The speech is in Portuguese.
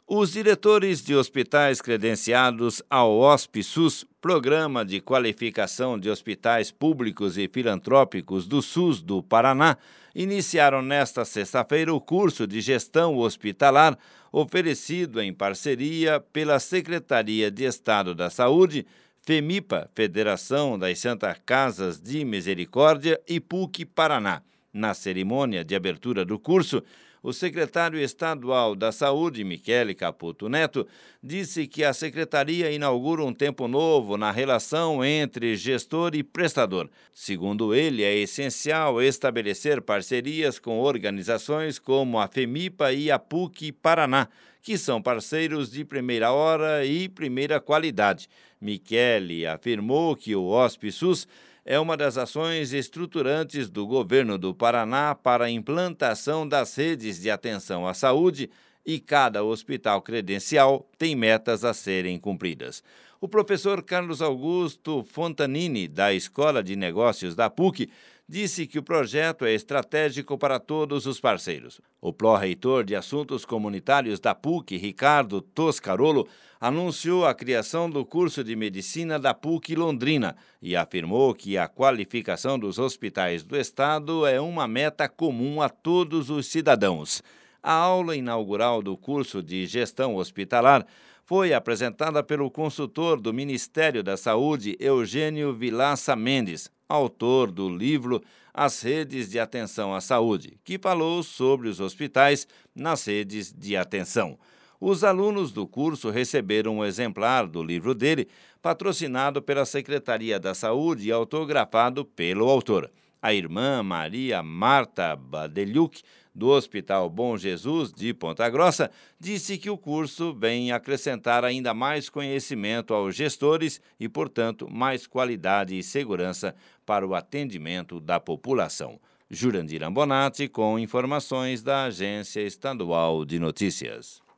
Os diretores de hospitais credenciados ao HospiSUS, Programa de Qualificação de Hospitais Públicos e Filantrópicos do SUS do Paraná, iniciaram nesta sexta-feira o curso de Gestão Hospitalar, oferecido em parceria pela Secretaria de Estado da Saúde, FEMIPA, Federação das Santas Casas de Misericórdia, e PUC Paraná. Na cerimônia de abertura do curso, o secretário estadual da Saúde, Michele Caputo Neto, disse que a secretaria inaugura um tempo novo na relação entre gestor e prestador. Segundo ele, é essencial estabelecer parcerias com organizações como a FEMIPA e a PUC Paraná, que são parceiros de primeira hora e primeira qualidade. Michele afirmou que o HospiSUS é uma das ações estruturantes do governo do Paraná para a implantação das redes de atenção à saúde e cada hospital credencial tem metas a serem cumpridas. O professor Carlos Augusto Fontanini, da Escola de Negócios da PUC, disse que o projeto é estratégico para todos os parceiros. O pró-reitor de Assuntos Comunitários da PUC, Ricardo Toscarolo, anunciou a criação do curso de Medicina da PUC Londrina e afirmou que a qualificação dos hospitais do estado é uma meta comum a todos os cidadãos. A aula inaugural do curso de Gestão Hospitalar foi apresentada pelo consultor do Ministério da Saúde, Eugênio Vilaça Mendes, autor do livro As Redes de Atenção à Saúde, que falou sobre os hospitais nas redes de atenção. Os alunos do curso receberam um exemplar do livro dele, patrocinado pela Secretaria da Saúde e autografado pelo autor. A irmã Maria Marta Badeliuk, do Hospital Bom Jesus de Ponta Grossa, disse que o curso vem acrescentar ainda mais conhecimento aos gestores e, portanto, mais qualidade e segurança para o atendimento da população. Jurandir Ambonati, com informações da Agência Estadual de Notícias.